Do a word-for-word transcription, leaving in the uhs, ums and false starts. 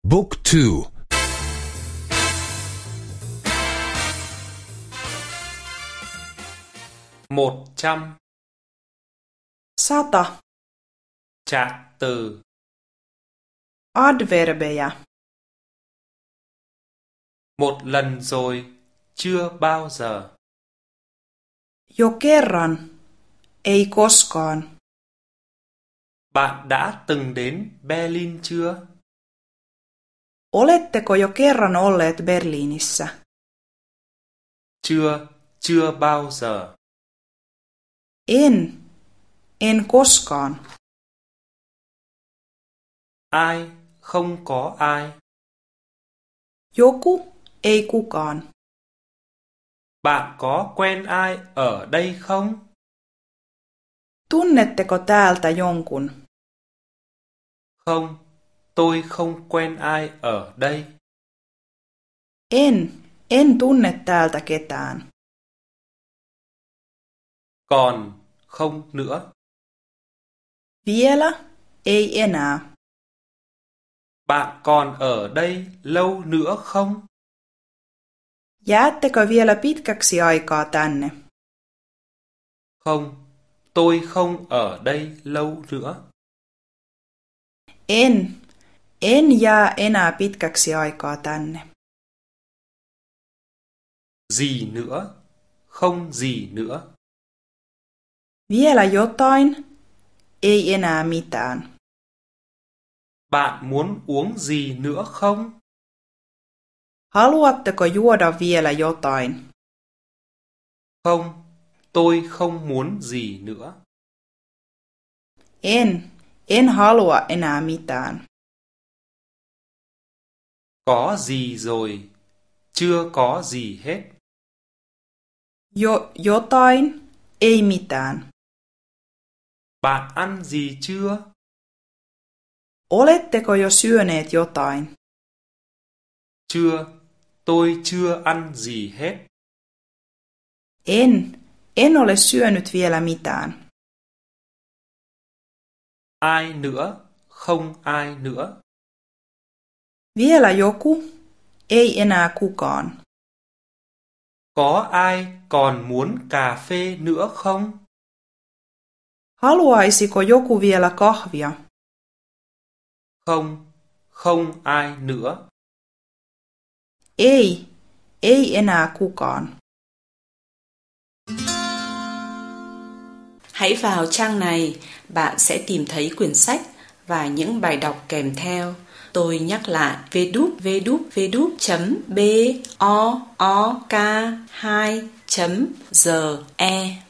Book two. Một trăm. Sata. Trạng từ. Adverbeja. Một lần rồi, chưa bao giờ. Jo kerran. Ei koskaan. Bạn đã từng đến Berlin chưa? Oletteko jo kerran olleet Berliinissä? Chưa, chưa bao giờ. En. En koskaan. Ai, không có ai. Joku. Ei kukaan. Bạn có quen ai ở đây không? Tunnetteko täältä jonkun? Không, tôi không quen ai ở đây. En. En tunne täältä ketään. Còn, không nữa. Vielä. Ei enää. Bạn còn ở đây lâu nữa không? Jäättekö vielä pitkäksi aikaa tänne? Không, tôi không ở đây lâu nữa. En. En jää enää pitkäksi aikaa tänne. Gì nữa? Không gì nữa. Vielä jotain. Ei enää mitään. Bạn muốn uống gì nữa không? Haluatteko juoda vielä jotain? Không, tôi không muốn gì nữa. En. En halua enää mitään. Có gì rồi? Chưa có gì hết. Jo jotain. Ei mitään. Bạn ăn gì chưa? Oletteko jo syöneet jotain? Chưa, tôi chưa ăn gì hết. En. En ole syönyt vielä mitään. Ai nữa? Không ai nữa. Vielä joku. Ei enää kukaan. Có ai còn muốn cà phê nữa không? Haluaisiko joku vielä kahvia? Không, không ai nữa. Ei. Ei enää kukaan. Hãy vào trang này, bạn sẽ tìm thấy quyển sách và những bài đọc kèm theo. Tôi nhắc lại w w w chấm book hai chấm g e